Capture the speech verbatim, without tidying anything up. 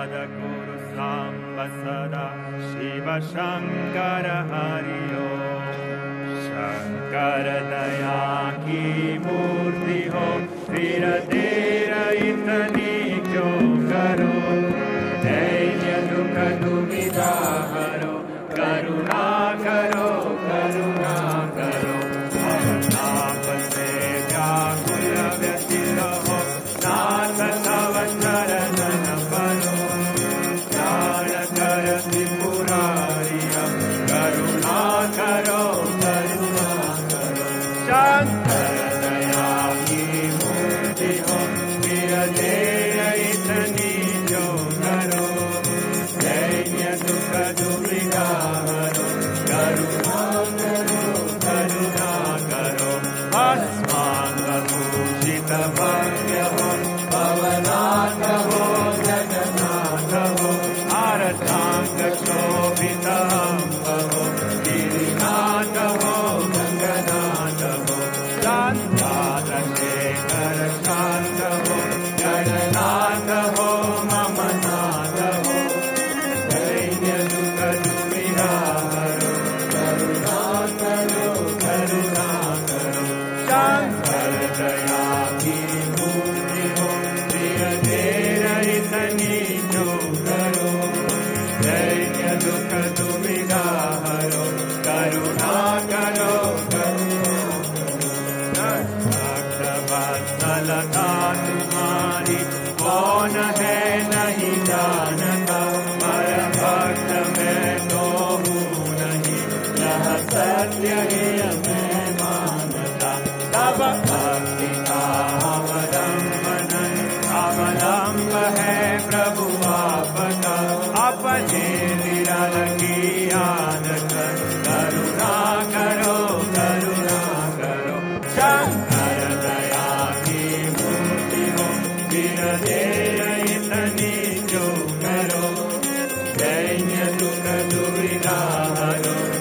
Sadguru Samba Sada Shiva Shankara Hari Om. Shankara Daya Ki Murti Ho, फिर तेरा इतनी क्यों करो, धैर्य दुख दुविधा हरो, करुणा करो करुणा करो। ताप से व्याकुल व्यथित हो, नाथ तव चरण परो, ज्ञान कर त्रिपुरारिय, करुणा करो करुणा करो। शंकर दया की मूर्ति हो, फिर तेरा इतनी जो करो, दैन्य दुख दुविधा हरो, करुणा करो करुणा करो। भस्मांगभूषित भव्य हो, भवनाथ हो जगन्नाथ हो, आरतांग शोभित अम्ब हो, गिरिनाथ हो गंगनाथ हो। शांताद शेखर शांत हो, गणनाथ हो मम नाथ हो, दैन्य दुख दुविधा हरो, करुणा करो करुणा करो। शंकर दया की मूर्ति हो, प्रिय तेरा इतनी जो करो, दैन्य दुख दुविधा हरो, करुणा करो करुणा करो। भक्तवत्सलता तुम्हारी कौन है नहीं जानता, पर भक्त मैं तो हूँ नहीं, यह सत्य ही मैं मानता। तब भक्ति का अवलंबन अवलंब है प्रभु आपका, अपने विरल की याद कर, करुणा करो करुणा करो। शंकर दया की मूर्ति हो, फिर तेरा इतनी जो करो, दैन्य दुख दुविधा हरो,